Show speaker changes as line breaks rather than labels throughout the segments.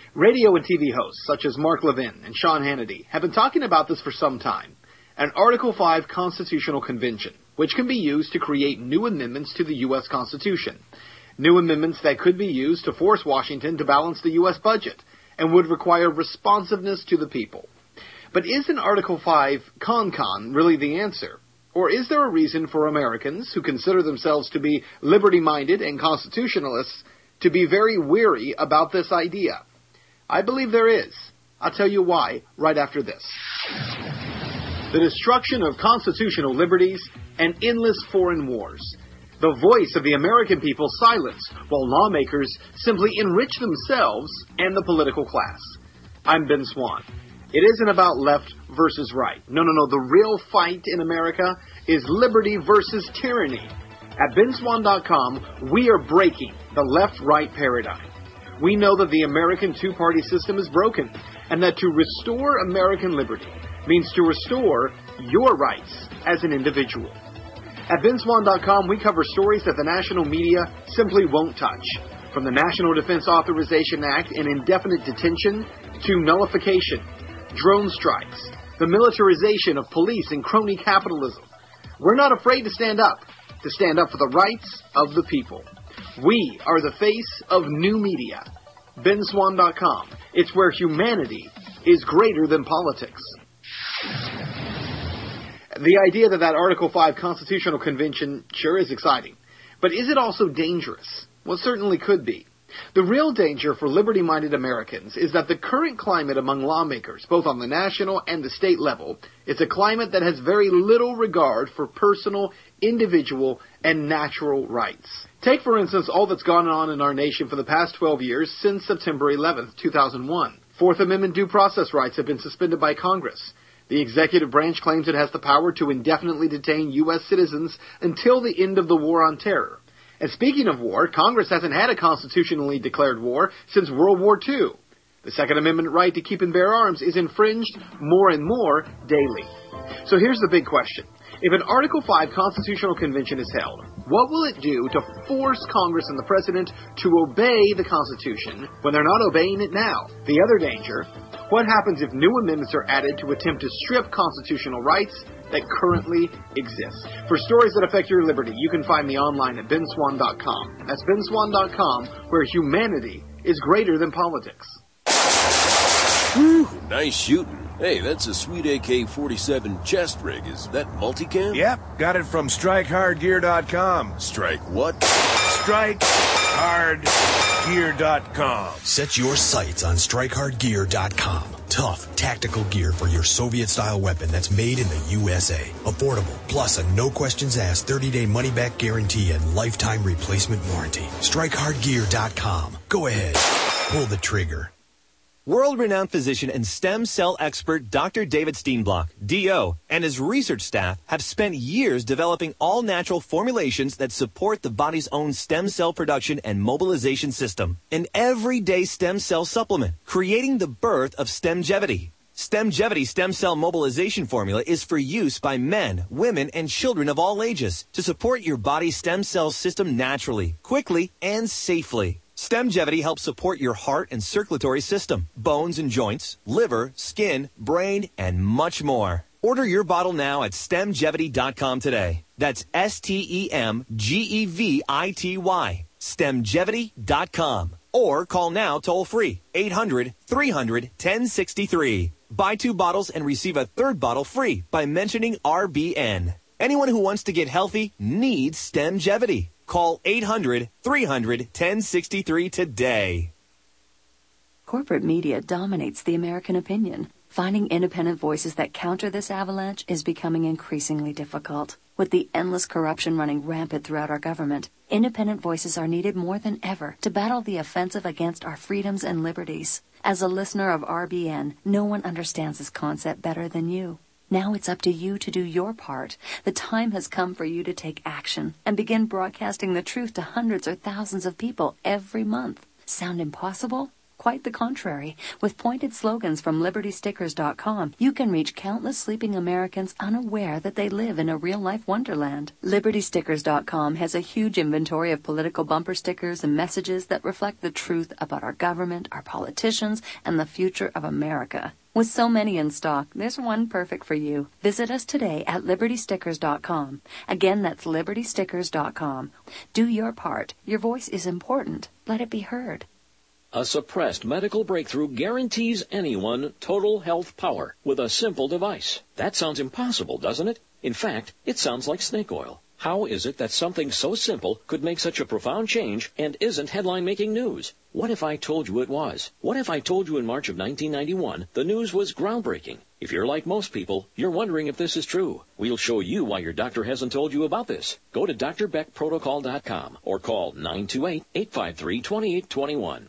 Radio and TV hosts such as Mark Levin and Sean Hannity have been talking about this for some time. An Article 5 constitutional convention, which can be used to create new amendments to the U.S. Constitution. New amendments that could be used to force Washington to balance the U.S. budget and would require responsiveness to the people. But is an Article 5 con really the answer? Or is there a reason for Americans who consider themselves to be liberty-minded and constitutionalists to be very weary about this idea? I believe there is. I'll tell you why right after this. The destruction of constitutional liberties and endless foreign wars. The voice of the American people silenced while lawmakers simply enrich themselves and the political class. I'm Ben Swann. It isn't about left versus right. No. The real fight in America is liberty versus tyranny. At BenSwann.com, we are breaking the left-right paradigm. We know that the American two-party system is broken, and that to restore American liberty means to restore your rights as an individual. At BenSwann.com, we cover stories that the national media simply won't touch. From the National Defense Authorization Act and indefinite detention to nullification, drone strikes, the militarization of police and crony capitalism. We're not afraid to stand up for the rights of the people. We are the face of new media. BenSwann.com. It's where humanity is greater than politics. The idea that Article 5 Constitutional Convention sure is exciting. But is it also dangerous? Well, it certainly could be. The real danger for liberty-minded Americans is that the current climate among lawmakers, both on the national and the state level, is a climate that has very little regard for personal, individual, and natural rights. Take, for instance, all that's gone on in our nation for the past 12 years since September 11th, 2001. Fourth Amendment due process rights have been suspended by Congress. The executive branch claims it has the power to indefinitely detain U.S. citizens until the end of the war on terror. And speaking of war, Congress hasn't had a constitutionally declared war since World War II. The Second Amendment right to keep and bear arms is infringed more and more daily. So here's the big question. If an Article 5 Constitutional Convention is held, what will it do to force Congress and the President to obey the Constitution when they're not obeying it now? The other danger, what happens if new amendments are added to attempt to strip constitutional rights that currently exist? For stories that affect your liberty, you can find me online at BenSwann.com. That's BenSwann.com, where humanity is greater than politics.
Whew, nice shooting. Hey, that's a sweet AK-47 chest rig. Is that multicam?
Yep, got it from StrikeHardGear.com.
Strike what?
StrikeHardGear.com.
Set your sights on StrikeHardGear.com. Tough, tactical gear for your Soviet-style weapon that's made in the USA. Affordable, plus a no-questions-asked 30-day money-back guarantee and lifetime replacement warranty. StrikeHardGear.com. Go ahead, pull the trigger.
World-renowned physician and stem cell expert Dr. David Steenblock, D.O., and his research staff have spent years developing all-natural formulations that support the body's own stem cell production and mobilization system. An everyday stem cell supplement, creating the birth of Stemgevity. Stemgevity stem cell mobilization formula is for use by men, women, and children of all ages to support your body's stem cell system naturally, quickly, and safely. Stemgevity helps support your heart and circulatory system, bones and joints, liver, skin, brain, and much more. Order your bottle now at Stemgevity.com today. That's STEMGEVITY. Stemgevity.com. Or call now toll free, 800-300-1063. Buy 2 bottles and receive a 3rd bottle free by mentioning RBN. Anyone who wants to get healthy needs Stemgevity. Call 800-300-1063 today.
Corporate media dominates the American opinion. Finding independent voices that counter this avalanche is becoming increasingly difficult. With the endless corruption running rampant throughout our government, independent voices are needed more than ever to battle the offensive against our freedoms and liberties. As a listener of RBN, no one understands this concept better than you. Now it's up to you to do your part. The time has come for you to take action and begin broadcasting the truth to hundreds or thousands of people every month. Sound impossible? Quite the contrary. With pointed slogans from LibertyStickers.com, you can reach countless sleeping Americans unaware that they live in a real-life wonderland. LibertyStickers.com has a huge inventory of political bumper stickers and messages that reflect the truth about our government, our politicians, and the future of America. With so many in stock, there's one perfect for you. Visit us today at LibertyStickers.com. Again, that's LibertyStickers.com. Do your part. Your voice is important. Let it be heard.
A suppressed medical breakthrough guarantees anyone total health power with a simple device. That sounds impossible, doesn't it? In fact, it sounds like snake oil. How is it that something so simple could make such a profound change and isn't headline-making news? What if I told you it was? What if I told you in March of 1991 the news was groundbreaking? If you're like most people, you're wondering if this is true. We'll show you why your doctor hasn't told you about this. Go to drbeckprotocol.com or call 928-853-2821.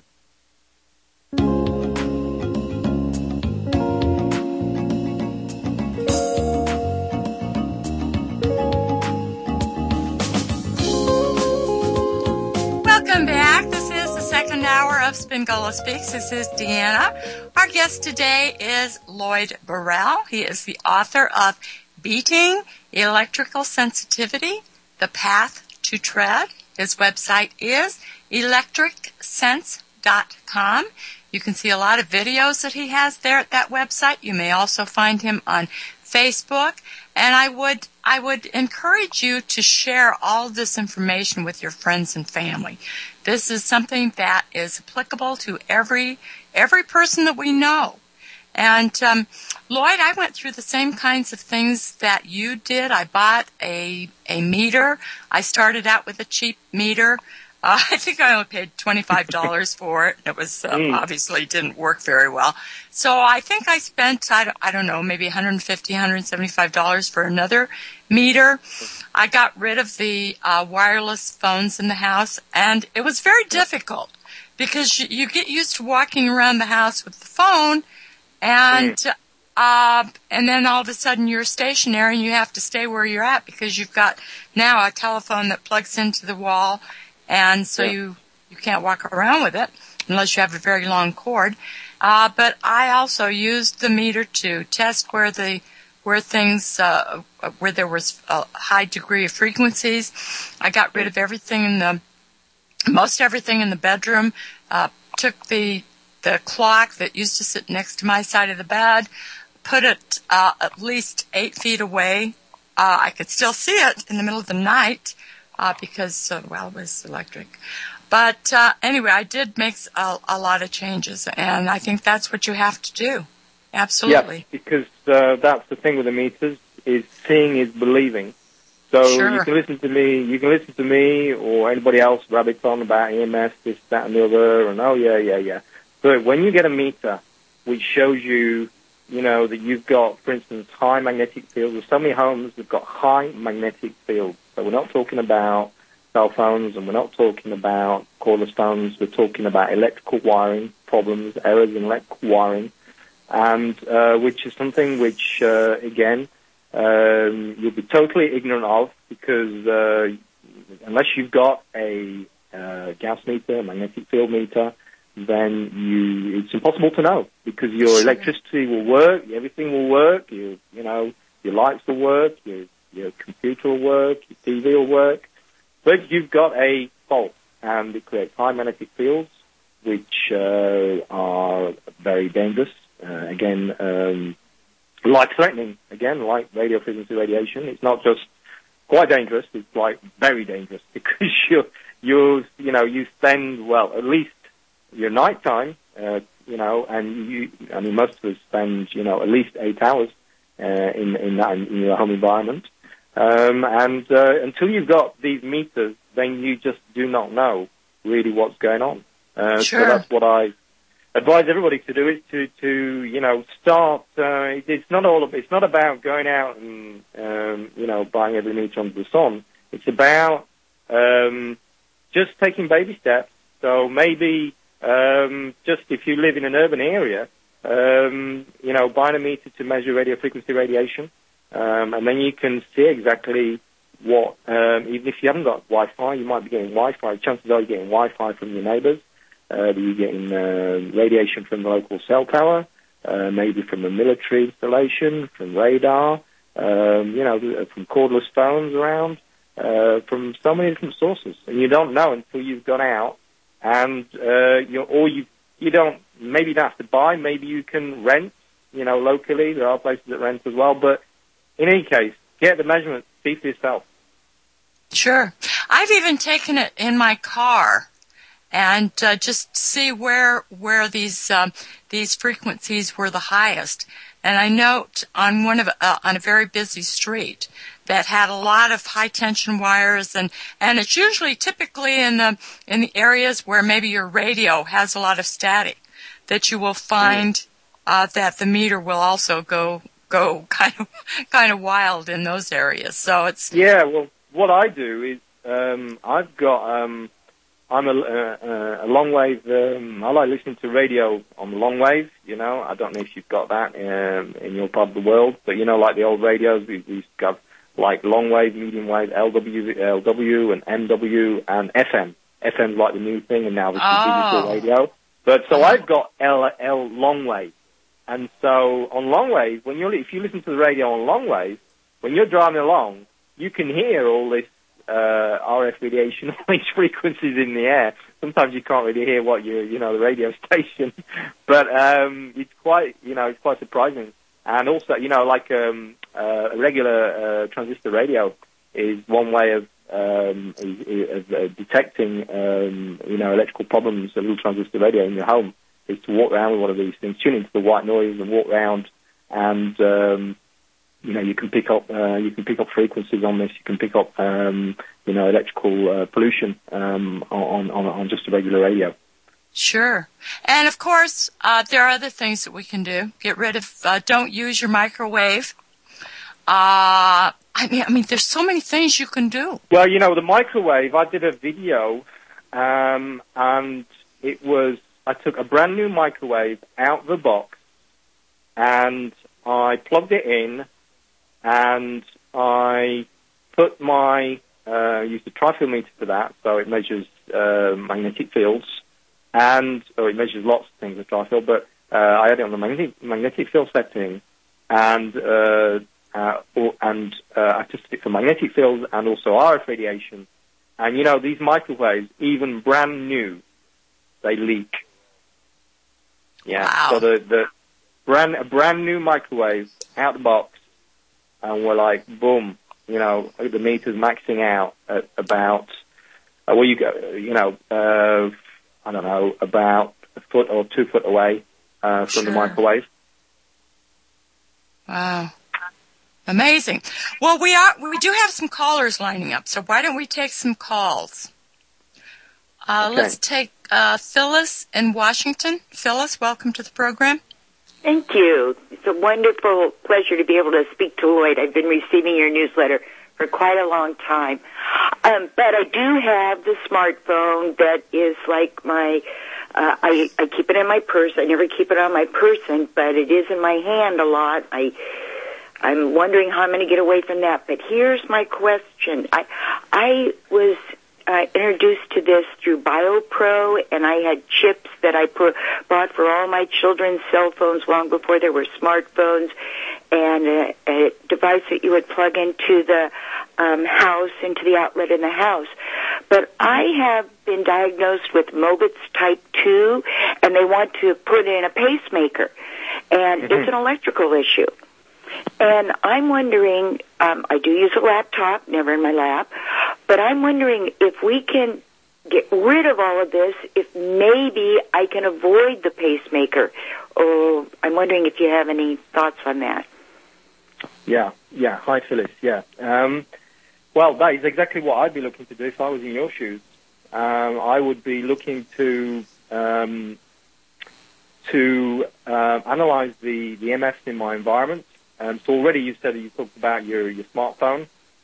Welcome back. This is the second hour of Spingola Speaks. This is Deanna. Our guest today is Lloyd Burrell. He is the author of Beating Electrical Sensitivity, The Path to Tread. His website is electricsense.com. You can see a lot of videos that he has there at that website. You may also find him on Facebook. And I would encourage you to share all of this information with your friends and family. This is something that is applicable to every person that we know. And Lloyd, I went through the same kinds of things that you did. I bought a meter. I started out with a cheap meter. I think I only paid $25 for it. It was obviously didn't work very well. So I think I spent, I don't know, maybe $150, $175 for another meter. I got rid of the wireless phones in the house, and it was very difficult because you get used to walking around the house with the phone, and then all of a sudden you're stationary and you have to stay where you're at because you've got now a telephone that plugs into the wall. And so you can't walk around with it unless you have a very long cord. But I also used the meter to test where there was a high degree of frequencies. I got rid of everything most everything in the bedroom. Took the clock that used to sit next to my side of the bed, put it at least 8 feet away. I could still see it in the middle of the night. Because, it was electric. But anyway, I did make a lot of changes, and I think that's what you have to do. Absolutely.
Yes, because that's the thing with the meters, is seeing is believing. So you can listen to me, or anybody else rabbits on about EMS, this, that, and the other, and yeah. But when you get a meter which shows you, that you've got, for instance, high magnetic fields, there's so many homes that have got high magnetic fields. So we're not talking about cell phones, and we're not talking about cordless phones. We're talking about electrical wiring problems, errors in electrical wiring, and which is something which, again, you'll be totally ignorant of because unless you've got a gas meter, a magnetic field meter, then it's impossible to know because your electricity will work, everything will work, your lights will work, your computer will work, your TV will work, but you've got a fault, and it creates high magnetic fields, which are very dangerous. Life-threatening. Again, like radio frequency radiation, it's not just quite dangerous; it's like very dangerous because you spend at least your nighttime, and most of us spend at least 8 hours in your home environment. Until you've got these meters, then you just do not know really what's going on. So that's what I advise everybody to do, is to start. It's not about going out and buying every meter under the sun. It's about just taking baby steps. So maybe just if you live in an urban area, buying a meter to measure radio frequency radiation. And then you can see exactly even if you haven't got Wi-Fi, you might be getting Wi-Fi. Chances are you're getting Wi-Fi from your neighbors. Are you getting radiation from the local cell tower? Maybe from a military installation, from radar, from cordless phones around, from so many different sources. And you don't know until you've gone out, and you don't, maybe you don't have to buy, maybe you can rent, locally. There are places that rent as well. But in any case, get the measurements, see for yourself.
Sure. I've even taken it in my car and just see where these frequencies were the highest. And I note on on a very busy street that had a lot of high tension wires, and it's usually typically in the areas where maybe your radio has a lot of static that you will find that the meter will also go kind of wild in those areas. So it's
well, what I do is I've got I'm a long wave. I like listening to radio on the long wave. I don't know if you've got that in your part of the world, but like the old radios, we've got like long wave, medium wave, LW and MW and FM. FM's like the new thing, and now this is digital radio. But so I've got L long wave, and so on long wave, if you listen to the radio on long wave, when you're driving along, you can hear all this RF radiation, all these frequencies in the air. Sometimes you can't really hear what the radio station, but it's quite surprising. And also, like a regular transistor radio is one way of detecting electrical problems. A little transistor radio in your home is to walk around with one of these things, tune into the white noise, and walk around, and you can pick up frequencies on this. You can pick up electrical pollution on just a regular radio.
Sure. And of course, there are other things that we can do. Get rid of, don't use your microwave. I mean, there's so many things you can do.
Well, the microwave, I did a video, and it was, I took a brand new microwave out of the box, and I plugged it in, and I put my, used a trifield meter for that, so it measures magnetic fields, it measures lots of things, the trifield, but I had it on the magnetic field setting, and I tested it for magnetic fields and also RF radiation. And these microwaves, even brand new, they leak. Yeah.
Wow.
So the brand new microwave out the box, and we're like, boom, the meter's maxing out at about I don't know, about a foot or 2 foot away from the microwave.
Wow. Amazing. Well, we do have some callers lining up, so why don't we take some calls?
Okay.
Let's take Phyllis in Washington. Phyllis, welcome to the program.
Thank you. It's a wonderful pleasure to be able to speak to Lloyd. I've been receiving your newsletter for quite a long time. But I do have the smartphone that is like my, I keep it in my purse. I never keep it on my person, but it is in my hand a lot. I'm wondering how I'm going to get away from that. But here's my question. I was introduced to this through BioPro, and I had chips that I bought for all my children's cell phones long before there were smartphones, and a device that you would plug into the house, into the outlet in the house. But I have been diagnosed with Mobitz type 2, and they want to put in a pacemaker, and it's an electrical issue. And I'm wondering, I do use a laptop, never in my lap, but I'm wondering if we can get rid of all of this, if maybe I can avoid the pacemaker. Oh, I'm wondering if you have any thoughts on that.
Yeah. Hi, Phyllis. Yeah. Well, that is exactly what I'd be looking to do if I was in your shoes. I would be looking to analyze the EMFs in my environment. So already you said that you talked about your smartphone.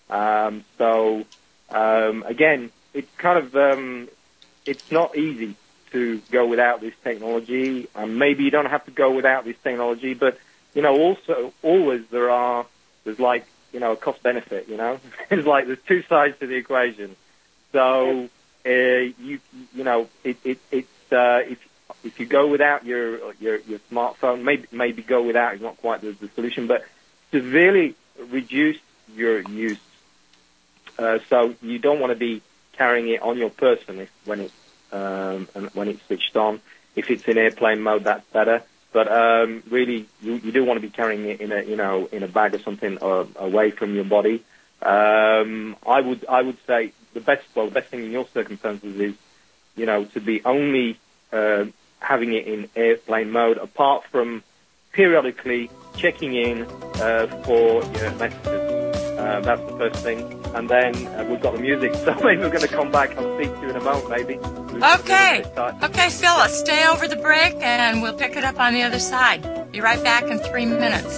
Again, it's kind of it's not easy to go without this technology. Maybe you don't have to go without this technology, but also always there's like a cost benefit. It's like there's two sides to the equation. So it's if you go without your smartphone, maybe go without is not quite the solution, but severely reduce your use. So you don't want to be carrying it on your person when it's switched on. If it's in airplane mode, that's better. But really, you do want to be carrying it in a bag or something away from your body. I would say the best thing in your circumstances is, to be only having it in airplane mode, apart from periodically checking in for your messages. That's the first thing. And then we've got the music, so maybe we're going to come back. I'll speak to you in a moment, maybe.
Okay, Phyllis, stay over the break, and we'll pick it up on the other side. Be right back in 3 minutes.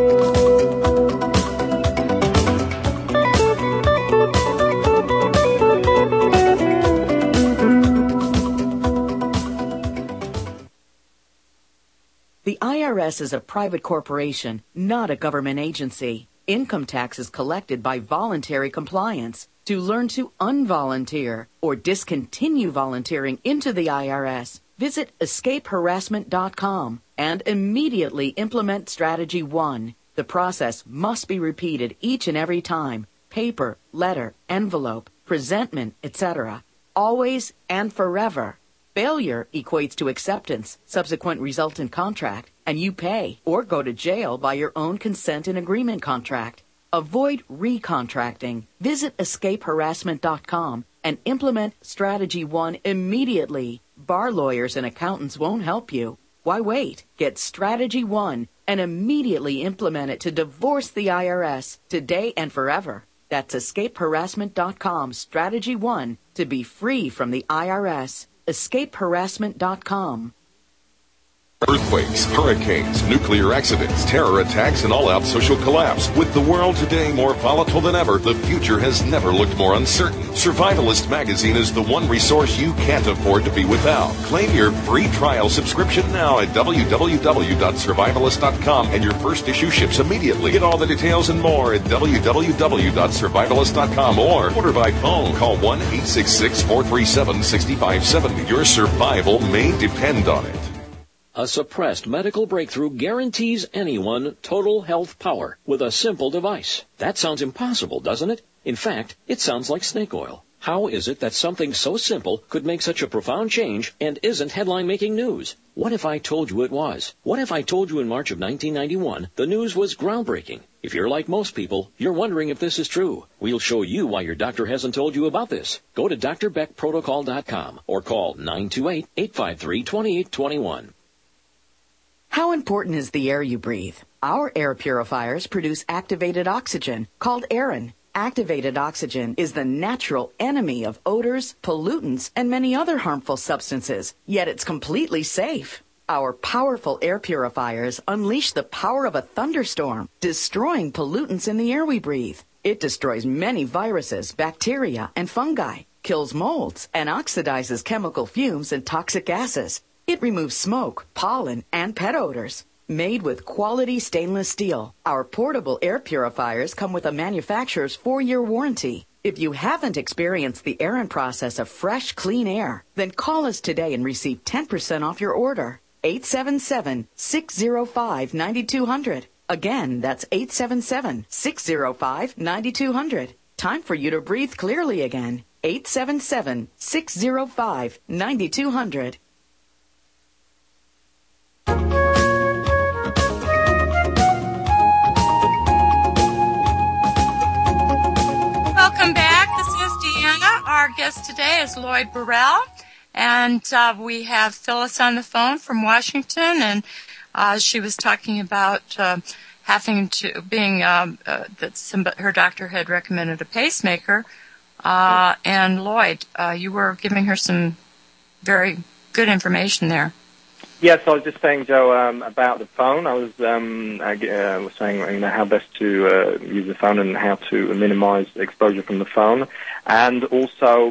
The IRS is a private corporation, not a government agency. Income tax is collected by voluntary compliance. To learn to unvolunteer or discontinue volunteering into the IRS, visit escapeharassment.com and immediately implement Strategy 1. The process must be repeated each and every time. Paper, letter, envelope, presentment, etc. Always and forever. Failure equates to acceptance, subsequent resultant contract, and you pay or go to jail by your own consent and agreement contract. Avoid recontracting. Visit escapeharassment.com and implement Strategy 1 immediately. Bar lawyers and accountants won't help you. Why wait? Get Strategy 1 and immediately implement it to divorce the IRS today and forever. That's escapeharassment.com, Strategy 1, to be free from the IRS. escapeharassment.com.
Earthquakes, hurricanes, nuclear accidents, terror attacks, and all-out social collapse. With the world today more volatile than ever, the future has never looked more uncertain. Survivalist Magazine is the one resource you can't afford to be without. Claim your free trial subscription now at www.survivalist.com, and your first issue ships immediately. Get all the details and more at www.survivalist.com or order by phone. Call 1-866-437-6570. Your survival may depend on it.
A suppressed medical breakthrough guarantees anyone total health power with a simple device. That sounds impossible, doesn't it? In fact, it sounds like snake oil. How is it that something so simple could make such a profound change and isn't headline-making news? What if I told you it was? What if I told you in March of 1991 the news was groundbreaking? If you're like most people, you're wondering if this is true. We'll show you why your doctor hasn't told you about this. Go to drbeckprotocol.com or call 928-853-2821.
How important is the air you breathe? Our air purifiers produce activated oxygen, called Aerin. Activated oxygen is the natural enemy of odors, pollutants, and many other harmful substances, yet it's completely safe. Our powerful air purifiers unleash the power of a thunderstorm, destroying pollutants in the air we breathe. It destroys many viruses, bacteria, and fungi, kills molds, and oxidizes chemical fumes and toxic gases. It removes smoke, pollen, and pet odors. Made with quality stainless steel, our portable air purifiers come with a manufacturer's 4-year warranty. If you haven't experienced the Aerin process of fresh, clean air, then call us today and receive 10% off your order. 877-605-9200. Again, that's 877-605-9200. Time for you to breathe clearly again. 877-605-9200.
Welcome back. This is Deanna. Our guest today is Lloyd Burrell, and we have Phyllis on the phone from Washington, and she was talking about having to being that her doctor had recommended a pacemaker, and Lloyd, you were giving her some very good information there.
Yes, I was just saying, Joe, about the phone. I was saying, how best to use the phone and how to minimize exposure from the phone, and also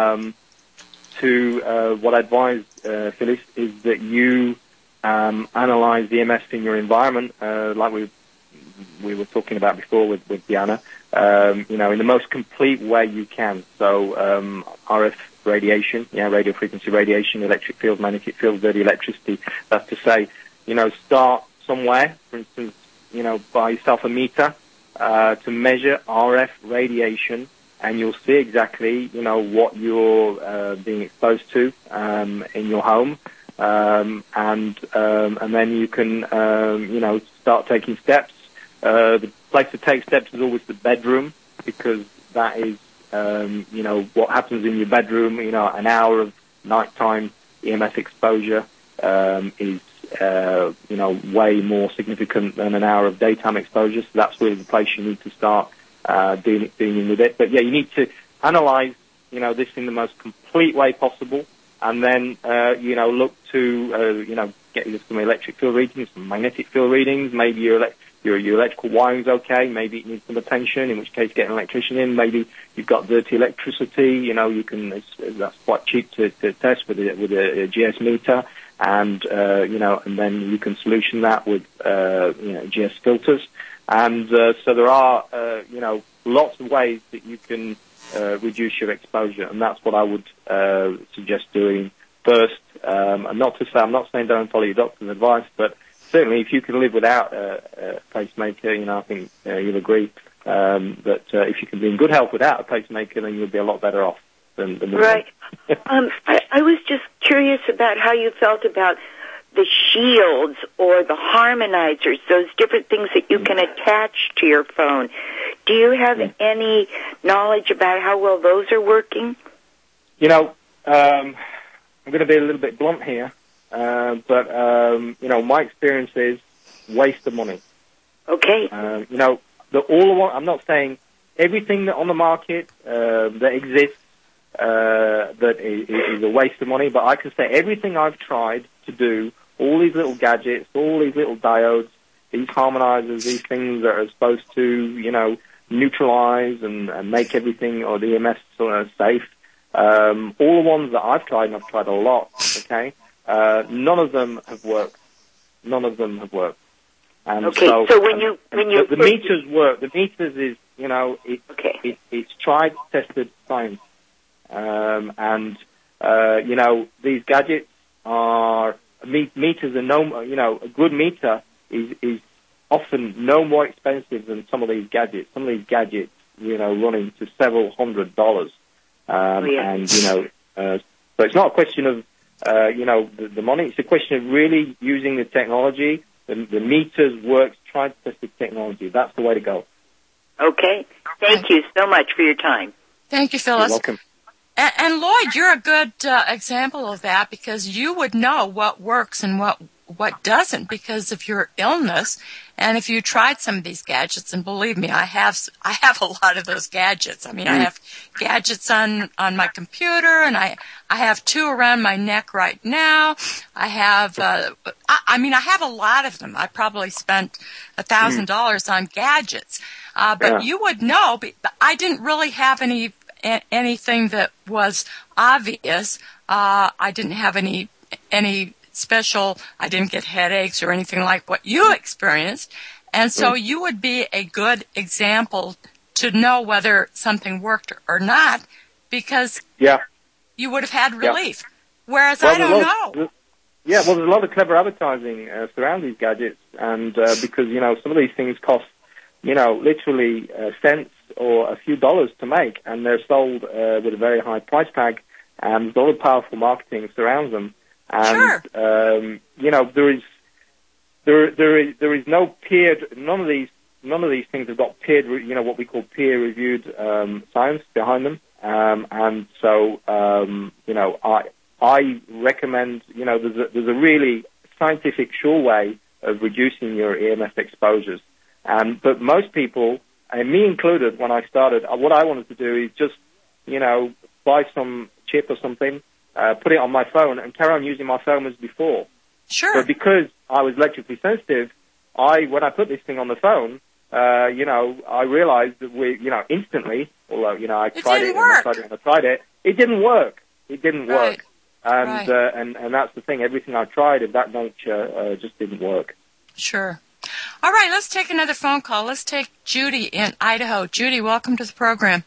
what I advise Phyllis is that you analyze the EMS in your environment, like we were talking about before with Deanna. In the most complete way you can. So RF radiation, radio frequency radiation, electric fields, magnetic fields, dirty electricity. That's to say, start somewhere, for instance, buy yourself a meter to measure RF radiation, and you'll see exactly, what you're being exposed to in your home, and then you can, start taking steps. The place to take steps is always the bedroom, because that is, what happens in your bedroom. An hour of nighttime EMF exposure is, way more significant than an hour of daytime exposure. So that's really the place you need to start dealing with it. But yeah, you need to analyze, this in the most complete way possible, and then, look to, get some electric field readings, some magnetic field readings. Maybe your electrical wiring's okay. Maybe it needs some attention, in which case get an electrician in. Maybe you've got dirty electricity. You can, that's quite cheap to test with a GS meter. And, and then you can solution that with, GS filters. And, so there are, lots of ways that you can, reduce your exposure. And that's what I would, suggest doing first. And not to say, I'm not saying don't follow your doctor's advice, but certainly if you can live without a pacemaker, I think, you'll agree, that, if you can be in good health without a pacemaker, then you'll be a lot better off.
Right. I was just curious about how you felt about the shields or the harmonizers, those different things that you can attach to your phone. Do you have any knowledge about how well those are working?
I'm going to be a little bit blunt here, but my experience is waste of money.
Okay.
I'm not saying everything that on the market that exists that is a waste of money, but I can say everything I've tried to do, all these little gadgets, all these little diodes, these harmonizers, these things that are supposed to, neutralize and make everything or the EMS safe, all the ones that I've tried, and I've tried a lot, okay, none of them have worked. None of them have worked. And
okay, so when you
the meters work. The meters is, it's tried, tested science. These gadgets are, meters are a good meter is often no more expensive than some of these gadgets. Some of these gadgets, run into several $100s. And, so it's not a question of, the money. It's a question of really using the technology. The meters work, try to test the technology. That's the way to go.
Okay. Thank you so much for your time.
Thank you, Phyllis.
You're welcome.
And Lloyd, you're a good example of that, because you would know what works and what doesn't because of your illness. And if you tried some of these gadgets, and believe me, I have a lot of those gadgets. I mean, I have gadgets on my computer, and I have 2 around my neck right now. I have, I have a lot of them. I probably spent $1,000 on gadgets. But you would know, but I didn't really have anything that was obvious. I didn't have any special, I didn't get headaches or anything like what you experienced. And so you would be a good example to know whether something worked or not, because you would have had relief. Whereas I don't know.
Yeah, well, there's a lot of clever advertising surrounding these gadgets, and because, some of these things cost, literally cents or a few dollars to make, and they're sold with a very high price tag, and a lot of powerful marketing surrounds them. And there is no none of these things have got what we call peer reviewed science behind them. And so I recommend, there's a really scientific sure way of reducing your EMF exposures. But most people, and me included, when I started, what I wanted to do is just, buy some chip or something, put it on my phone, and carry on using my phone as before.
Sure.
But because I was electrically sensitive, when I put this thing on the phone, I realized that instantly, although, I tried it, it didn't work. It didn't work. And that's the thing. Everything I tried of that nature just didn't work.
Sure. All right, let's take another phone call. Let's take Judy in Idaho. Judy, welcome to the program.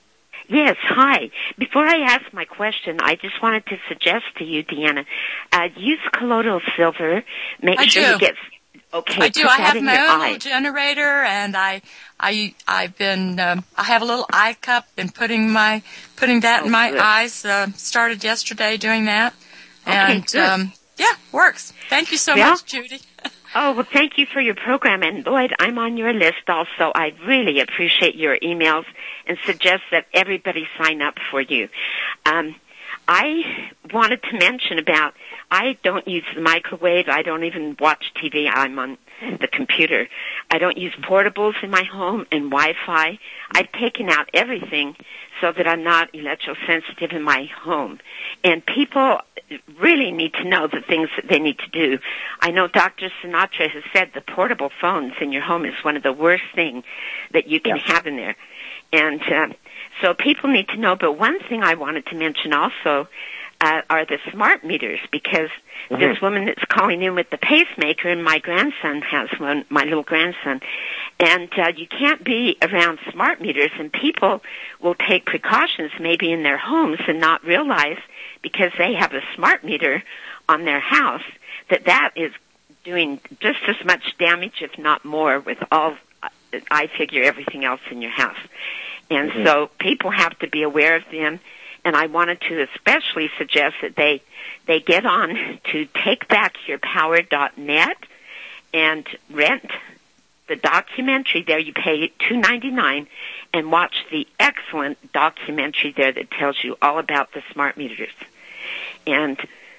Yes, hi. Before I ask my question, I just wanted to suggest to you, Deanna, use colloidal silver. Make sure you get... Okay,
I do. I have my own little generator, and I have a little eye cup, and putting that in my eyes. Started yesterday doing that, and works. Thank you so much, Judy.
Oh, well, thank you for your program. And, Lloyd, I'm on your list also. I really appreciate your emails and suggest that everybody sign up for you. I wanted to mention about, I don't use the microwave. I don't even watch TV. I'm on the computer. I don't use portables in my home and Wi-Fi. I've taken out everything so that I'm not electrosensitive in my home. And people really need to know the things that they need to do. I know Dr. Sinatra has said the portable phones in your home is one of the worst things that you can have in there. And so people need to know. But one thing I wanted to mention also are the smart meters, because this woman that's calling in with the pacemaker, and my grandson has one, my little grandson, and you can't be around smart meters, and people will take precautions maybe in their homes and not realize, because they have a smart meter on their house, that is doing just as much damage, if not more, with all, I figure, everything else in your house. And so people have to be aware of them. And I wanted to especially suggest that they get on to takebackyourpower.net and rent the documentary there. You pay $2.99 and watch the excellent documentary there that tells you all about the smart meters. And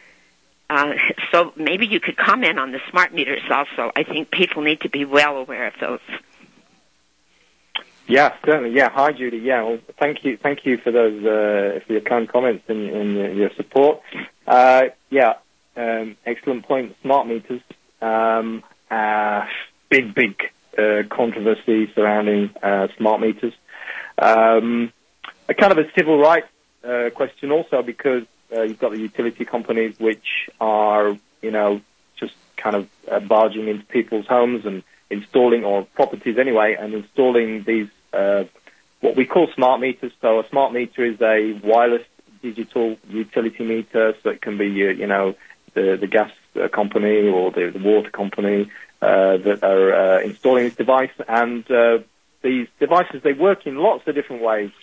so maybe you could comment on the smart meters also. I think people need to be well aware of those.
Yeah, certainly. Yeah, hi, Judy. Yeah, well, thank you for those for your kind comments and your support. Excellent point. Smart meters. Big controversy surrounding smart meters. A kind of a civil rights question also, because you've got the utility companies which are, just kind of barging into people's homes and installing, or properties anyway, and installing these what we call smart meters. So a smart meter is a wireless digital utility meter, so it can be the gas company or the water company that are installing this device. And these devices, they work in lots of different ways,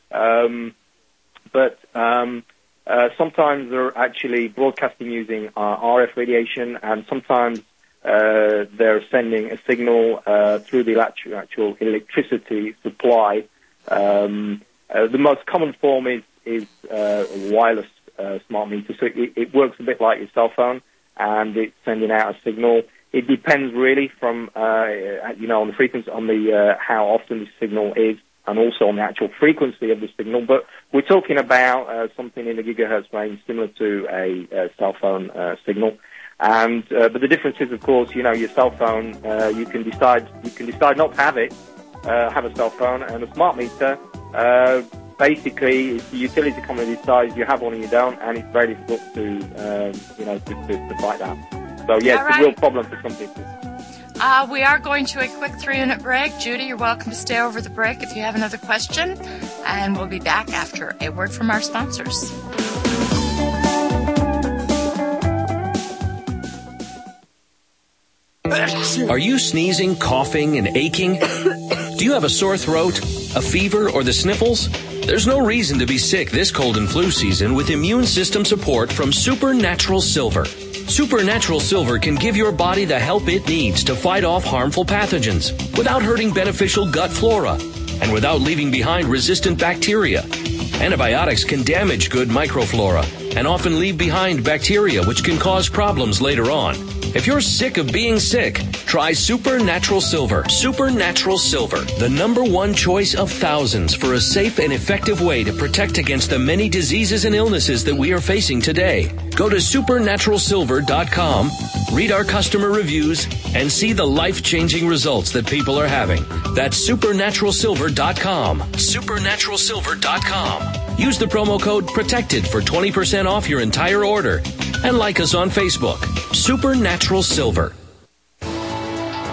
but sometimes they're actually broadcasting using RF radiation, and sometimes they're sending a signal through the actual electricity supply. The most common form is wireless smart meter. So it works a bit like your cell phone, and it's sending out a signal. It depends really from on the frequency, on the how often the signal is, and also on the actual frequency of the signal. But we're talking about something in the gigahertz range, similar to a cell phone signal. And but the difference is, of course, your cell phone, you can decide not to have it, have a cell phone, and a smart meter. Basically, if the utility company decides you have one and you don't, and it's very difficult to fight that. So yeah, it's a real problem for some people.
We are going to a quick 3-minute break. Judy, you're welcome to stay over the break if you have another question, and we'll be back after a word from our sponsors.
Are you sneezing, coughing, and aching? Do you have a sore throat, a fever, or the sniffles? There's no reason to be sick this cold and flu season with immune system support from Supernatural Silver. Supernatural Silver can give your body the help it needs to fight off harmful pathogens without hurting beneficial gut flora and without leaving behind resistant bacteria. Antibiotics can damage good microflora and often leave behind bacteria which can cause problems later on. If you're sick of being sick, try Supernatural Silver. Supernatural Silver, the #1 choice of thousands for a safe and effective way to protect against the many diseases and illnesses that we are facing today. Go to supernaturalsilver.com, read our customer reviews, and see the life-changing results that people are having. That's supernaturalsilver.com. Supernaturalsilver.com. Use the promo code PROTECTED for 20% off your entire order. And like us on Facebook. Supernatural Silver.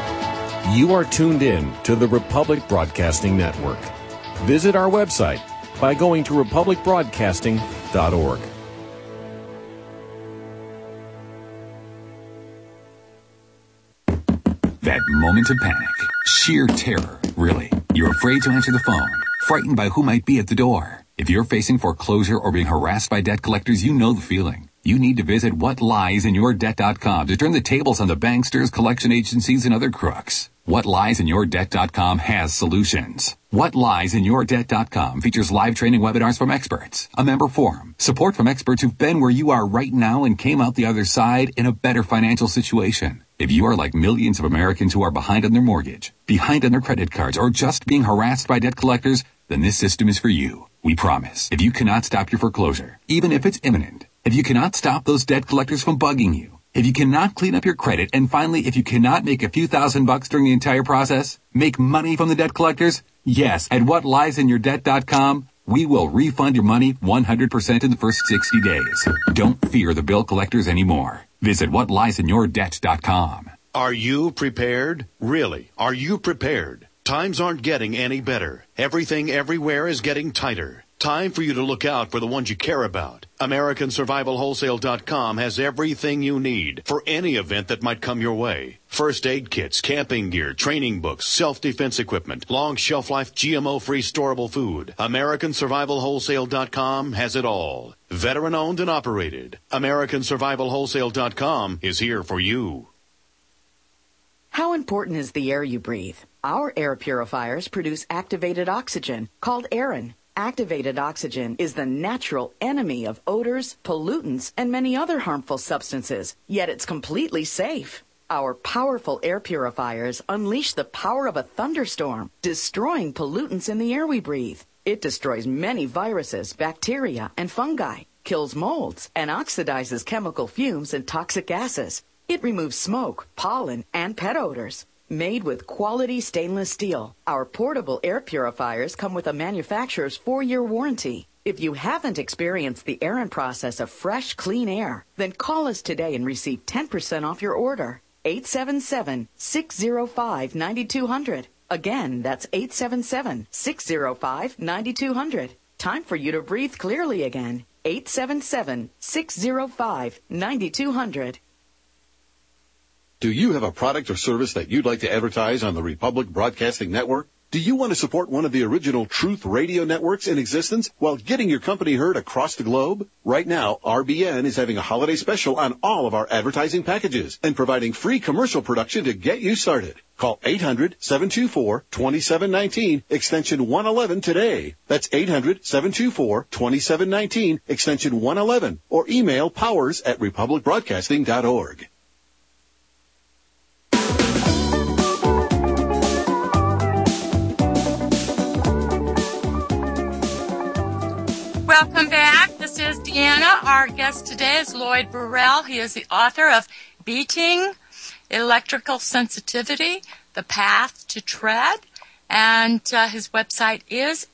You are tuned in to the Republic Broadcasting Network. Visit our website,
by going to republicbroadcasting.org.
That moment of panic. Sheer terror, really. You're afraid to answer the phone, frightened by who might be at the door. If you're facing foreclosure or being harassed by debt collectors, you know the feeling. You need to visit whatliesInYourDebt.com to turn the tables on the banksters, collection agencies, and other crooks. WhatLiesInYourDebt.com has solutions. WhatLiesInYourDebt.com features live training webinars from experts, a member forum, support from experts who've been where you are right now and came out the other side in a better financial situation. If you are like millions of Americans who are behind on their mortgage, behind on their credit cards, or just being harassed by debt collectors, then this system is for you. We promise. If you cannot stop your foreclosure, even if it's imminent, if you cannot stop those debt collectors from bugging you, if you cannot clean up your credit, and finally, if you cannot make a few $1,000s during the entire process, make money from the debt collectors, yes, at WhatLiesInYourDebt.com, we will refund your money 100% in the first 60 days. Don't fear the bill collectors anymore. Visit WhatLiesInYourDebt.com.
Are you prepared? Really, are you prepared? Times aren't getting any better. Everything everywhere is getting tighter. Time for you to look out for the ones you care about. AmericanSurvivalWholesale.com has everything you need for any event that might come your way. First aid kits, camping gear, training books, self-defense equipment, long shelf-life GMO-free storable food. AmericanSurvivalWholesale.com has it all. Veteran-owned and operated. AmericanSurvivalWholesale.com is here for you.
How important is the air you breathe? Our air purifiers produce activated oxygen, called Aerin. Activated oxygen is the natural enemy of odors, pollutants, and many other harmful substances, yet it's completely safe. Our powerful air purifiers unleash the power of a thunderstorm, destroying pollutants in the air we breathe. It destroys many viruses, bacteria, and fungi, kills molds, and oxidizes chemical fumes and toxic gases. It removes smoke, pollen, and pet odors. Made with quality stainless steel, our portable air purifiers come with a manufacturer's 4-year warranty. If you haven't experienced the Aerin process of fresh, clean air, then call us today and receive 10% off your order. 877-605-9200. Again, that's 877-605-9200. Time for you to breathe clearly again. 877-605-9200.
Do you have a product or service that you'd like to advertise on the Republic Broadcasting Network? Do you want to support one of the original Truth Radio networks in existence while getting your company heard across the globe? Right now, RBN is having a holiday special on all of our advertising packages and providing free commercial production to get you started. Call 800-724-2719, extension 111 today. That's 800-724-2719, extension 111, or email powers@republicbroadcasting.org.
Welcome back. This is Deanna. Our guest today is Lloyd Burrell. He is the author of Beating Electrical Sensitivity, The Path to Tread, and his website is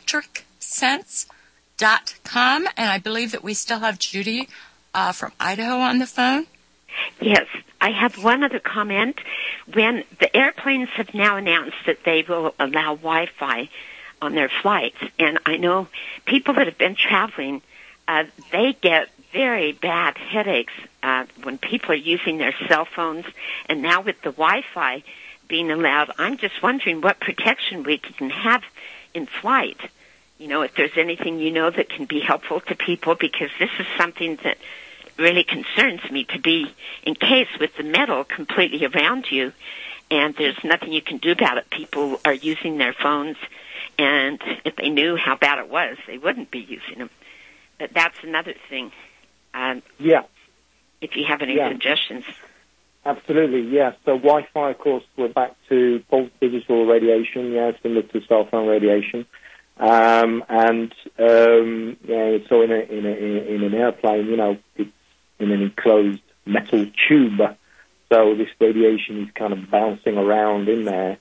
electricsense.com, and I believe that we still have Judy from Idaho on the phone.
Yes, I have one other comment. When the airplanes have now announced that they will allow Wi-Fi on their flights, and I know people that have been traveling, they get very bad headaches when people are using their cell phones, and now with the Wi-Fi being allowed, I'm just wondering what protection we can have in flight. You know, if there's anything you know that can be helpful to people, because this is something that really concerns me, to be encased with the metal completely around you, and there's nothing you can do about it. People are using their phones, and if they knew how bad it was, they wouldn't be using them. But that's another thing.
Yeah.
If you have any suggestions.
Absolutely, yes. So Wi-Fi, of course, we're back to pulse digital radiation, similar to cell phone radiation. So in an airplane, you know, it's in an enclosed metal tube. So this radiation is kind of bouncing around in there.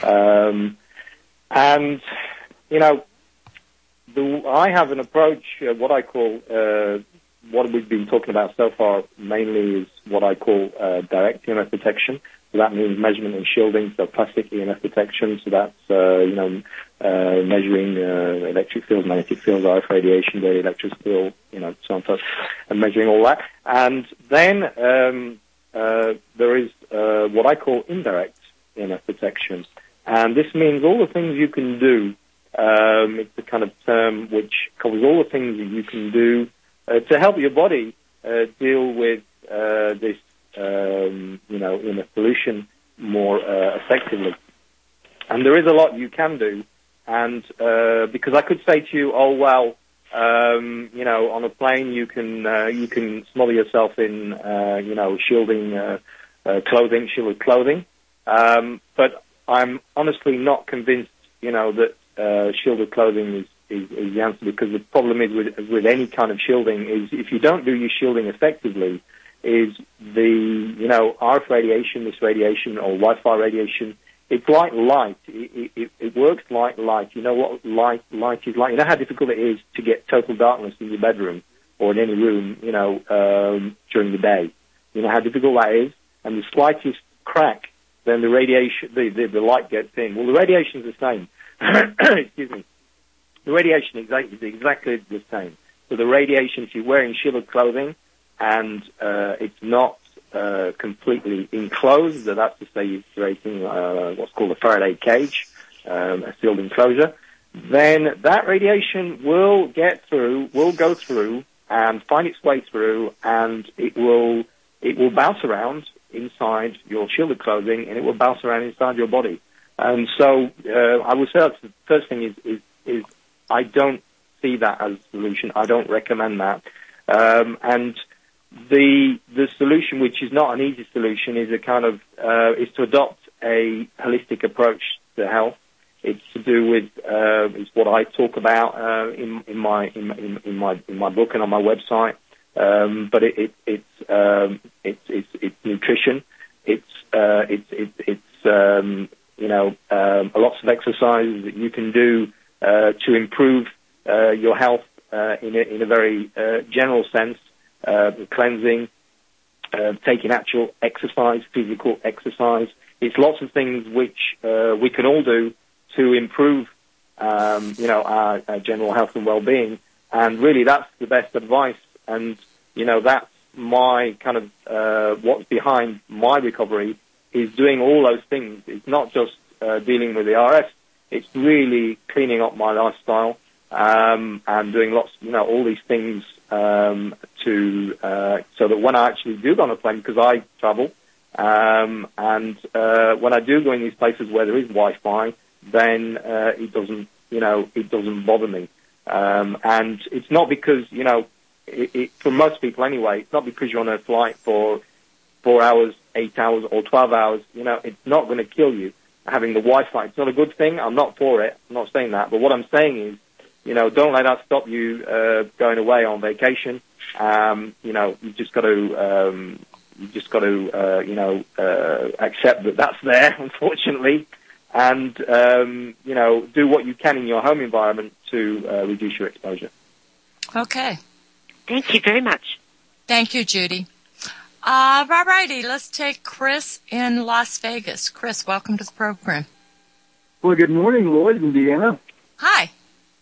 And, you know, I have an approach, what I call what we've been talking about so far mainly is what I call direct EMF detection. So that means measurement and shielding, so classic EMF detection. So that's, measuring electric fields, magnetic fields, RF radiation, radio electric field, so on and so on, and measuring all that. And then there is what I call indirect EMF detection. And this means all the things you can do. It's a kind of term which covers all the things that you can do to help your body deal with this, EMF pollution more effectively. And there is a lot you can do. And because I could say to you, oh well, on a plane you can smother yourself in, shielded clothing. But I'm honestly not convinced, that shielded clothing is the answer, because the problem is with any kind of shielding is if you don't do your shielding effectively, is the RF radiation, this radiation or Wi-Fi radiation. It's like light. It works like light. You know what light is like. You know how difficult it is to get total darkness in your bedroom or in any room, during the day. You know how difficult that is. And the slightest crack, then the radiation, the light gets in. Well, the radiation is the same. Excuse me. The radiation is exactly the same. So the radiation, if you're wearing shielded clothing and it's not completely enclosed, that's to say you're creating what's called a Faraday cage, a sealed enclosure, then that radiation will go through and find its way through, and it will bounce around inside your shielded clothing, and it will bounce around inside your body. And so I would say that's the first thing is I don't see that as a solution. I don't recommend that. And the solution, which is not an easy solution, is a kind of is to adopt a holistic approach to health. It's to do with it's what I talk about in my book and on my website. But it's nutrition. It's lots of exercises that you can do to improve your health in a very general sense. Cleansing, taking actual exercise, physical exercise. It's lots of things which we can all do to improve, our general health and well-being. And really, that's the best advice. And that's my kind of what's behind my recovery is doing all those things. It's not just dealing with the RF. It's really cleaning up my lifestyle and doing lots, all these things to so that when I actually do go on a plane, because I travel, and when I do go in these places where there is Wi-Fi, then it doesn't bother me. And it's not because for most people anyway, it's not because you're on a flight for 4 hours, 8 hours, or 12 hours. It's not going to kill you having the Wi-Fi. It's not a good thing. I'm not for it. I'm not saying that. But what I'm saying is, don't let that stop you going away on vacation. You just got to accept that that's there, unfortunately, and do what you can in your home environment to reduce your exposure.
Okay.
Thank you very much.
Thank you, Judy. All righty, let's take Chris in Las Vegas. Chris, welcome to the program.
Well, good morning, Lloyd and Deanna.
Hi.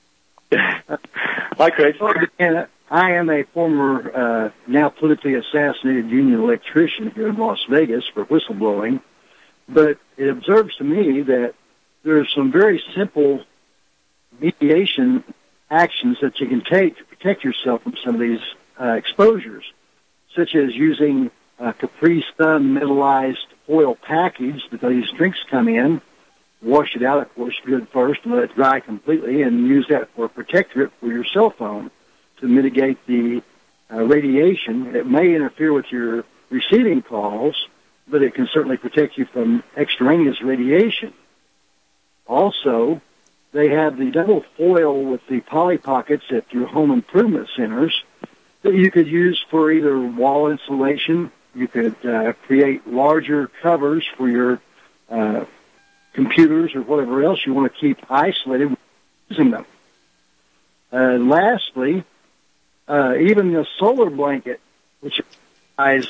Hi, Chris.
And I am a former, now politically assassinated union electrician here in Las Vegas for whistleblowing, but it observes to me that there's some very simple mediation actions that you can take to protect yourself from some of these exposures, such as using a Capri Sun metallized foil package that these drinks come in. Wash it out, of course, good first, let it dry completely, and use that for a protectorate for your cell phone to mitigate the radiation. It may interfere with your receiving calls, but it can certainly protect you from extraneous radiation. Also, they have the double foil with the poly pockets at your home improvement centers that you could use for either wall insulation. You could create larger covers for your computers or whatever else you want to keep isolated using them. Lastly, even the solar blanket, which is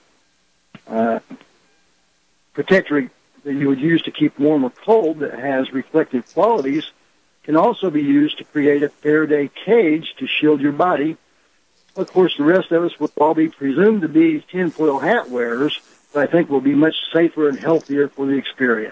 protector that you would use to keep warm or cold that has reflective qualities, can also be used to create a Faraday cage to shield your body. Of course, the rest of us will all be presumed to be tinfoil hat wearers, but I think we'll be much safer and healthier for the experience.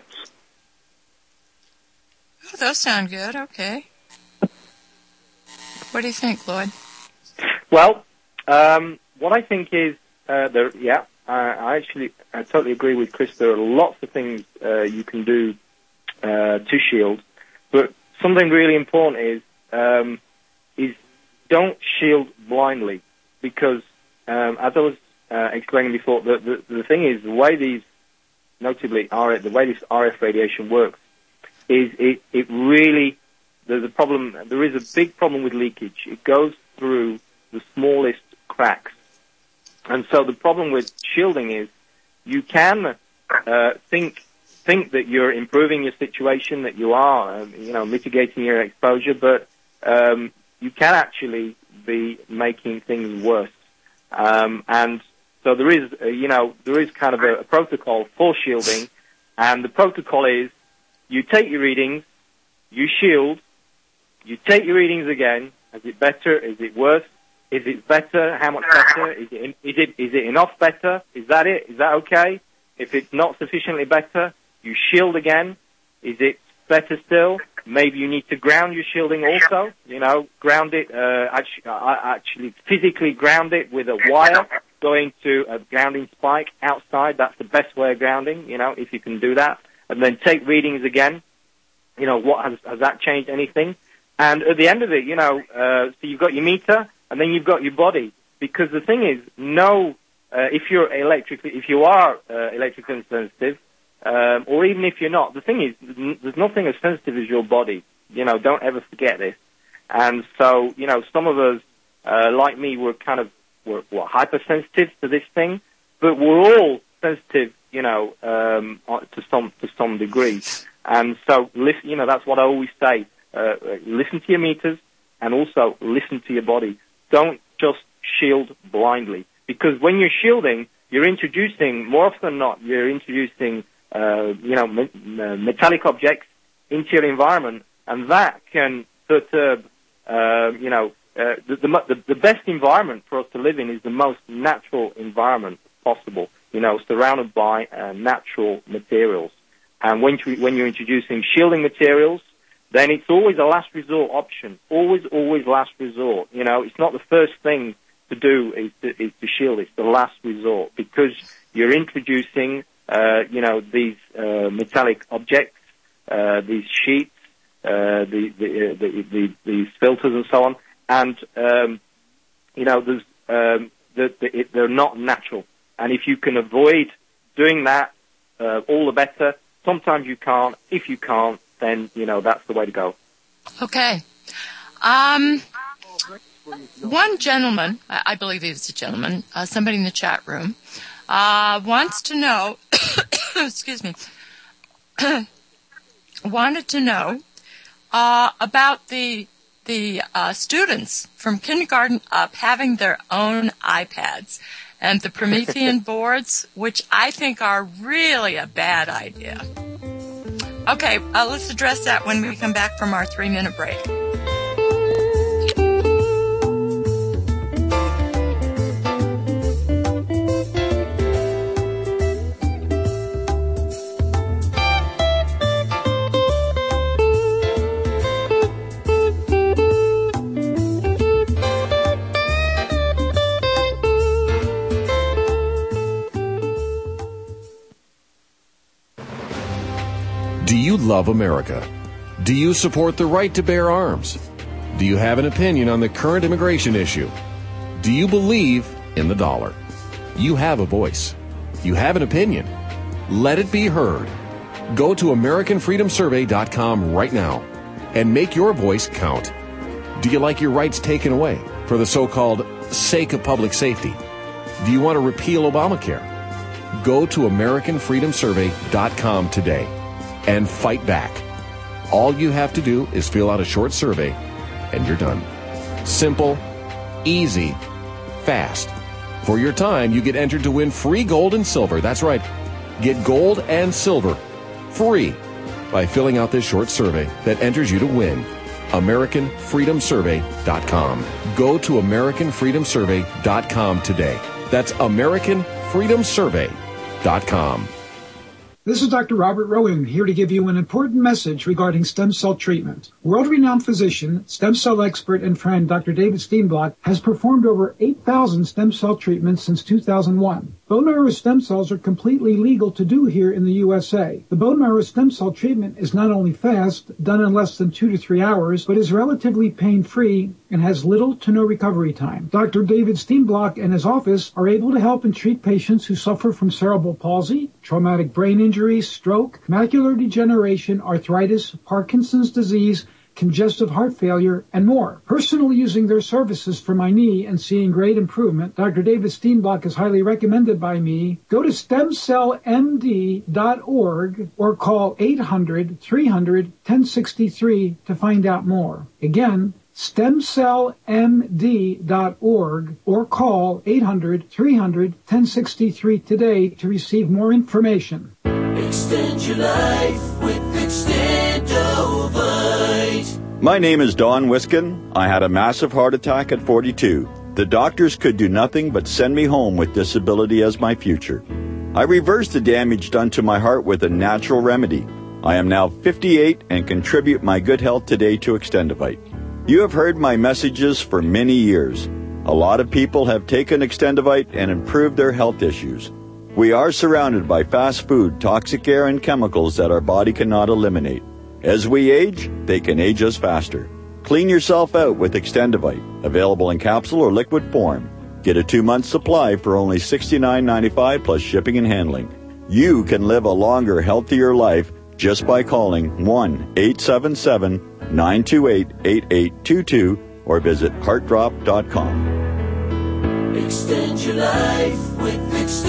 Oh, those sound good. Okay. What do you think, Lloyd?
Well, what I think is, I totally agree with Chris. There are lots of things you can do to shield, but something really important is don't shield blindly, because as I was explaining before, the thing is, the way these, notably the way this RF radiation works, is it really, there's a problem. There is a big problem with leakage. It goes through the smallest cracks, and so the problem with shielding is you can think that you're improving your situation, that you are mitigating your exposure, but you can actually be making things worse. And so there is kind of a protocol for shielding, and the protocol is you take your readings, you shield, you take your readings again. Is it better? Is it worse? Is it better? How much better? Is it enough better? Is that it? Is that okay? If it's not sufficiently better, you shield again. Is it better still? Maybe you need to ground your shielding also. Ground it, actually physically ground it with a wire going to a grounding spike outside. That's the best way of grounding, if you can do that. And then take readings again. What has that changed anything? And at the end of it, so you've got your meter and then you've got your body. Because the thing is, if you are electrically sensitive, or even if you're not, the thing is, there's nothing as sensitive as your body. Don't ever forget this. And so, some of us, like me, we're hypersensitive to this thing, but we're all sensitive, to some degree. And so, that's what I always say. Listen to your meters and also listen to your body. Don't just shield blindly, because when you're shielding, you're introducing, more often than not, metallic objects into your environment, and that can perturb, the best environment for us to live in is the most natural environment possible, surrounded by natural materials. And when you're introducing shielding materials, then it's always a last resort option. Always last resort. It's not the first thing to do is to shield. It's the last resort, because you're introducing these metallic objects, these sheets, these filters and so on, and they're not natural. And if you can avoid doing that, all the better. Sometimes you can't. If you can't, then that's the way to go.
Okay. One gentleman, I believe he was a gentleman, somebody in the chat room, wants to know, excuse me, wanted to know about the students from kindergarten up having their own iPads and the Promethean boards, which I think are really a bad idea. Okay, let's address that when we come back from our 3-minute break.
Do you love America? Do you support the right to bear arms? Do you have an opinion on the current immigration issue? Do you believe in the dollar? You have a voice. You have an opinion. Let it be heard. Go to AmericanFreedomSurvey.com right now and make your voice count. Do you like your rights taken away for the so-called sake of public safety? Do you want to repeal Obamacare? Go to AmericanFreedomSurvey.com today and fight back. All you have to do is fill out a short survey, and you're done. Simple, easy, fast. For your time, you get entered to win free gold and silver. That's right. Get gold and silver free by filling out this short survey that enters you to win. AmericanFreedomSurvey.com. Go to AmericanFreedomSurvey.com today. That's AmericanFreedomSurvey.com.
This is Dr. Robert Rowan here to give you an important message regarding stem cell treatment. World-renowned physician, stem cell expert, and friend Dr. David Steenblock has performed over 8,000 stem cell treatments since 2001. Bone marrow stem cells are completely legal to do here in the USA. The bone marrow stem cell treatment is not only fast, done in less than 2 to 3 hours, but is relatively pain-free and has little to no recovery time. Dr. David Steenblock and his office are able to help and treat patients who suffer from cerebral palsy, traumatic brain injury, stroke, macular degeneration, arthritis, Parkinson's disease, congestive heart failure, and more. Personally using their services for my knee and seeing great improvement, Dr. David Steenblock is highly recommended by me. Go to stemcellmd.org or call 800-300-1063 to find out more. Again, stemcellmd.org or call 800-300-1063 today to receive more information.
Extend your life with Extendovite.
My name is Don Wiskin. I had a massive heart attack at 42. The doctors could do nothing but send me home with disability as my future. I reversed the damage done to my heart with a natural remedy. I am now 58 and contribute my good health today to Extendovite. You have heard my messages for many years. A lot of people have taken Extendovite and improved their health issues. We are surrounded by fast food, toxic air, and chemicals that our body cannot eliminate. As we age, they can age us faster. Clean yourself out with Extendovite, available in capsule or liquid form. Get a 2-month supply for only $69.95 plus shipping and handling. You can live a longer, healthier life just by calling 1-877-928-8822 or visit heartdrop.com.
Extend your life with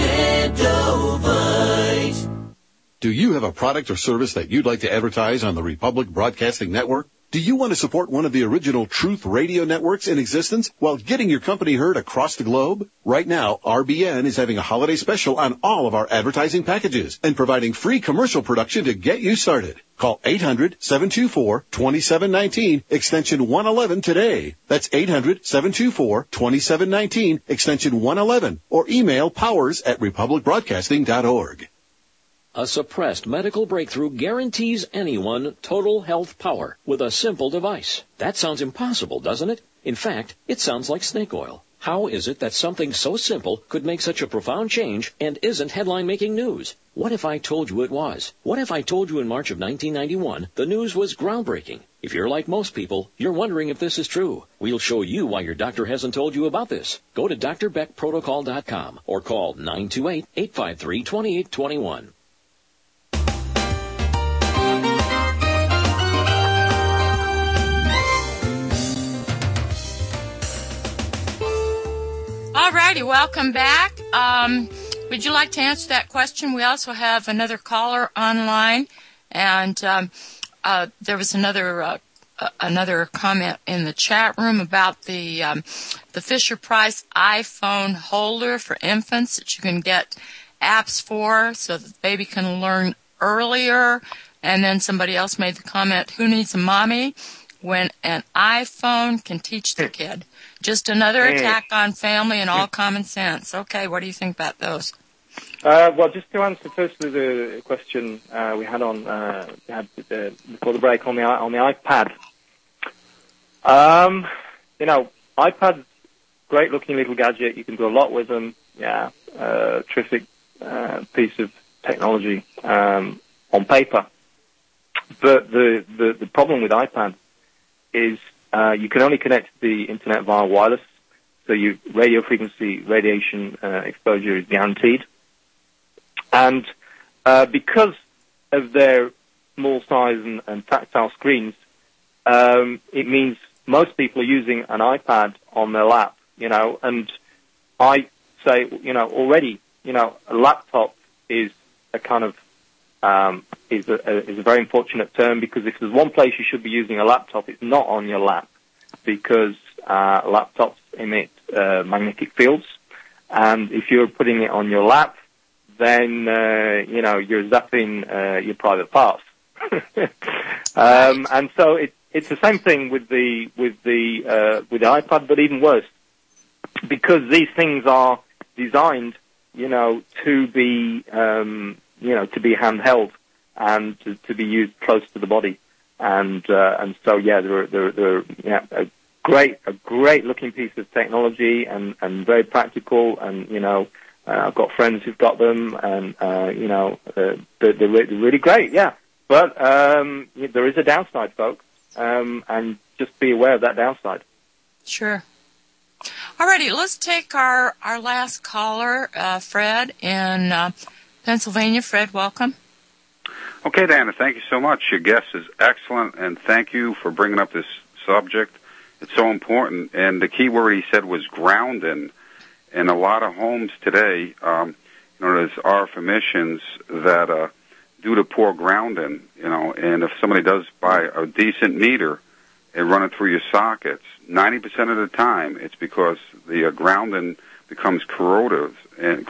Extendovite.
Do you have a product or service that you'd like to advertise on the Republic Broadcasting Network? Do you want to support one of the original Truth Radio networks in existence while getting your company heard across the globe? Right now, RBN is having a holiday special on all of our advertising packages and providing free commercial production to get you started. Call 800-724-2719, extension 111 today. That's 800-724-2719, extension 111, or email powers@republicbroadcasting.org.
A suppressed medical breakthrough guarantees anyone total health power with a simple device. That sounds impossible, doesn't it? In fact, it sounds like snake oil. How is it that something so simple could make such a profound change and isn't headline-making news? What if I told you it was? What if I told you in March of 1991 the news was groundbreaking? If you're like most people, you're wondering if this is true. We'll show you why your doctor hasn't told you about this. Go to drbeckprotocol.com or call 928-853-2821.
Alrighty, welcome back. Would you like to answer that question? We also have another caller online, and there was another comment in the chat room about the Fisher-Price iPhone holder for infants that you can get apps for so that the baby can learn earlier. And then somebody else made the comment, who needs a mommy when an iPhone can teach the kid? Just another attack on family and all common sense. Okay, what do you think about those?
Well, just to answer firstly the question we had on before the break on the iPad. iPad's great-looking little gadget. You can do a lot with them. Yeah, terrific piece of technology on paper. But the problem with iPad is you can only connect to the internet via wireless, so your radio frequency radiation exposure is guaranteed. And because of their small size and tactile screens, it means most people are using an iPad on their lap, and I say, already, a laptop is a kind of is a very unfortunate term, because if there's one place you should be using a laptop, it's not on your lap, because laptops emit magnetic fields. And if you're putting it on your lap, then, you're zapping your private parts. And so it's the same thing with the iPad, but even worse, because these things are designed, to be, to be handheld and to be used close to the body. And so, they're a great looking piece of technology and very practical. And, I've got friends who've got them and, they're really great. Yeah. But, there is a downside, folks. And just be aware of that downside.
Sure. Alrighty, let's take our last caller, Fred in Pennsylvania. Fred, welcome.
Okay, Diana, thank you so much. Your guest is excellent, and thank you for bringing up this subject. It's so important. And the key word he said was grounding. In a lot of homes today, there's RF emissions that due to poor grounding, and if somebody does buy a decent meter and run it through your sockets, 90% of the time it's because the grounding becomes corrosive,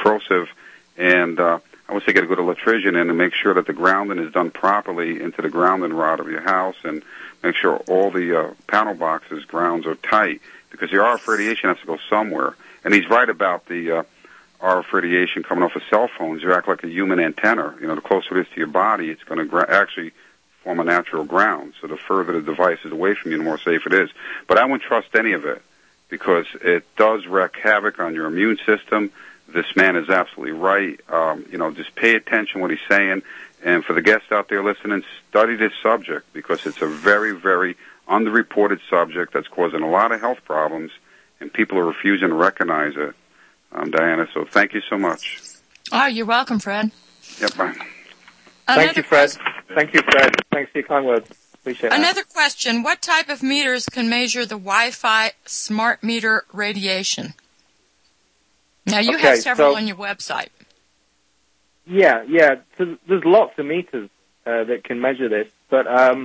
and I would say get a good electrician in to make sure that the grounding is done properly into the grounding rod of your house, and make sure all the panel boxes grounds are tight, because the RF radiation has to go somewhere. And he's right about the RF radiation coming off of cell phones. You act like a human antenna. The closer it is to your body, it's going to actually form a natural ground. So the further the device is away from you, the more safe it is. But I wouldn't trust any of it, because it does wreak havoc on your immune system. This man is absolutely right. Just pay attention what he's saying. And for the guests out there listening, study this subject, because it's a very, very underreported subject that's causing a lot of health problems, and people are refusing to recognize it. Diana, so thank you so much.
Oh, you're welcome, Fred.
Yep, bye.
Thank you, Fred. Thanks for your kind words. Appreciate that.
Another question. What type of meters can measure the Wi-Fi smart meter radiation? Now, you have several on your website.
Yeah. So there's lots of meters that can measure this, but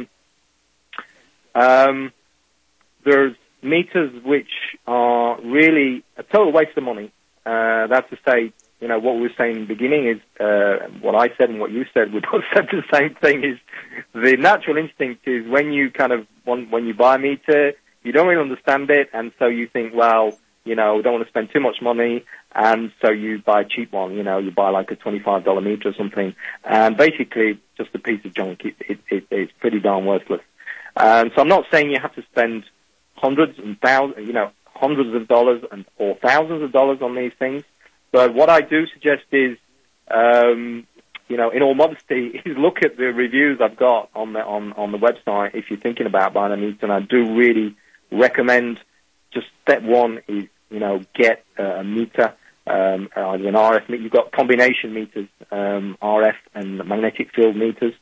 there's meters which are really a total waste of money. That's to say, what we were saying in the beginning is what I said and what you said. We both said the same thing. Is the natural instinct is when you when you buy a meter, you don't really understand it, and so you think, well, we don't want to spend too much money, and so you buy a cheap one. You buy like a $25 meter or something, and basically just a piece of junk. It's pretty darn worthless. So I'm not saying you have to spend hundreds and thousands, hundreds of dollars or thousands of dollars on these things. But what I do suggest is, in all modesty, is look at the reviews I've got on the website if you're thinking about buying a meter. And I do really recommend, just step one is, get a meter, either an RF meter. You've got combination meters, RF and magnetic field meters.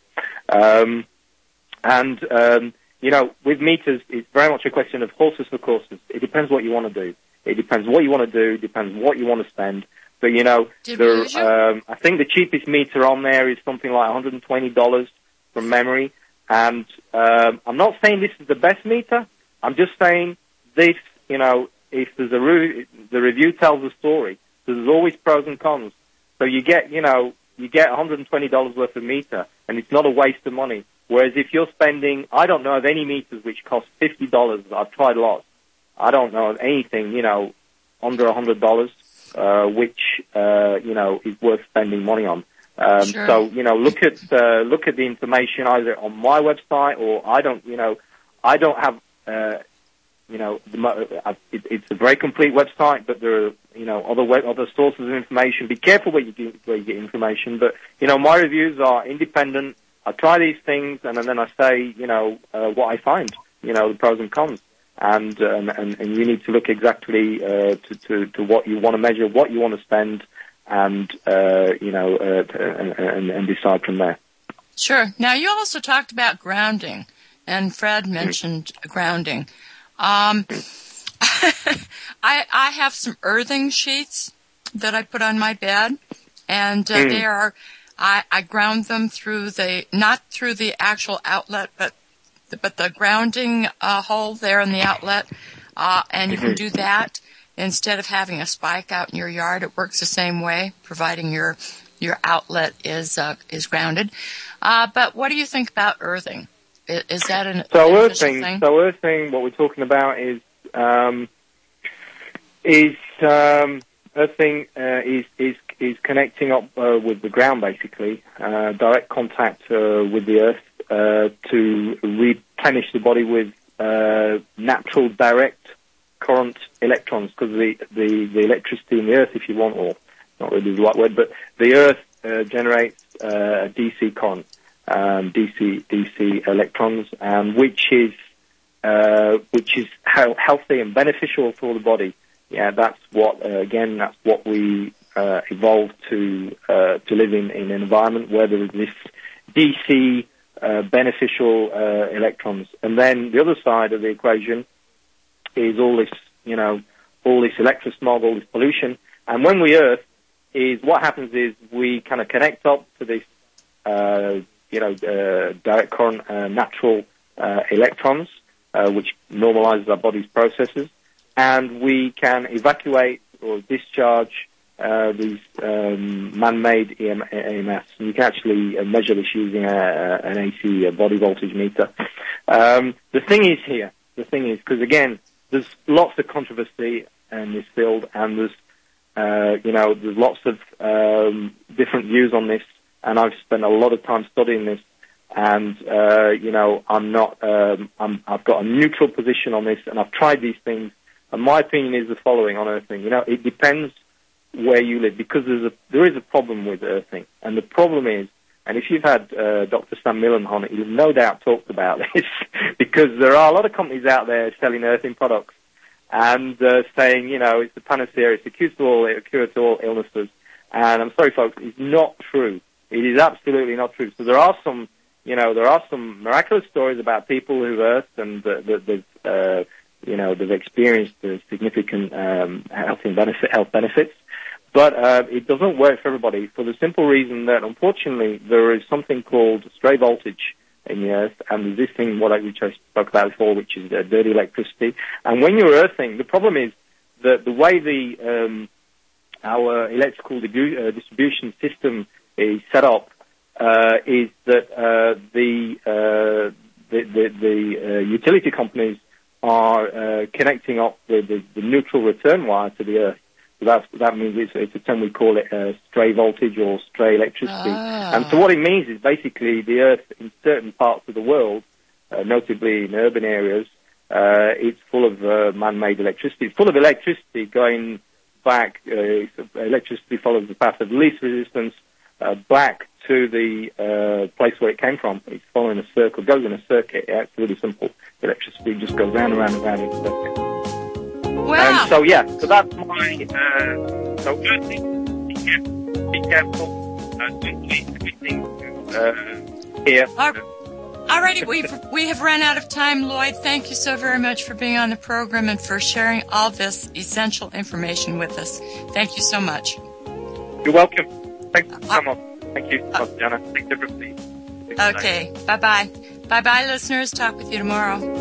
With meters, it's very much a question of horses for courses. It depends what you want to do. It depends what you want to do. Depends what you want to spend. But I think the cheapest meter on there is something like $120 from memory. And I'm not saying this is the best meter. I'm just saying this. If there's the review tells a story. So there's always pros and cons. So you get $120 worth of meter, and it's not a waste of money. Whereas if you're spending, I don't know of any meters which cost $50. I've tried lots. I don't know of anything, under $100, which, is worth spending money on.
Sure.
So, look at the information either on my website or I don't have, it's a very complete website, but there are, other sources of information. Be careful where you get information, but, my reviews are independent. I try these things, and then I say, what I find, the pros and cons, and you need to look exactly to what you want to measure, what you want to spend, and decide from there.
Sure. Now, you also talked about grounding, and Fred mentioned grounding. I have some earthing sheets that I put on my bed, and they are. I ground them not through the actual outlet, but the grounding hole there in the outlet, and you can do that. instead of having a spike out in your yard, it works the same way, providing your outlet is grounded. But what do you think about earthing? Is that an beneficial thing?
So earthing, what we're talking about is earthing is connecting up with the ground, basically, direct contact with the earth to replenish the body with natural direct current electrons, because the electricity in the earth, if you want, or not really the right word, but the earth generates DC current, DC electrons, which is healthy and beneficial for the body. Yeah, that's what we evolved to live in an environment where there is this DC beneficial electrons. And then the other side of the equation is all this electrosmog, all this pollution. And when we earth, what happens is we kind of connect up to this direct current natural electrons, which normalizes our body's processes, and we can evacuate or discharge these man-made EMFs. And you can actually measure this using an AC body voltage meter. The thing is, because again, there's lots of controversy in this field, and there's lots of different views on this, and I've spent a lot of time studying this, and I've got a neutral position on this, and I've tried these things, and my opinion is the following on earthing. It depends where you live, because there is a problem with earthing, and the problem is, and if you've had Dr. Sam Millen on it, you've no doubt talked about this, because there are a lot of companies out there selling earthing products and saying, it's the panacea, it's the cure to all illnesses. And I'm sorry, folks, it's not true. It is absolutely not true. So there are some miraculous stories about people who've earthed and they've experienced significant health benefits. But it doesn't work for everybody, for the simple reason that, unfortunately, there is something called stray voltage in the earth, and there's this thing which I spoke about before, which is dirty electricity. And when you're earthing, the problem is that the way our electrical distribution system is set up is that the utility companies are connecting up the neutral return wire to the earth. So that means it's a term, we call it stray voltage or stray electricity. And so what it means is basically the earth in certain parts of the world, notably in urban areas, it's full of man-made electricity. It's full of electricity going back. Electricity follows the path of least resistance back to the place where it came from. It's following a circle, goes in a circuit. Yeah, it's really simple. Electricity just goes round and round and round in a circuit.
Wow.
So that's my, so firstly, be careful, don't believe everything here.
Alrighty, we have run out of time. Lloyd, thank you so very much for being on the program and for sharing all this essential information with us. Thank you so much.
You're welcome. Thanks so much. Thank you, Jana. Thanks, everybody.
Okay, bye-bye. Bye-bye, listeners. Talk with you tomorrow.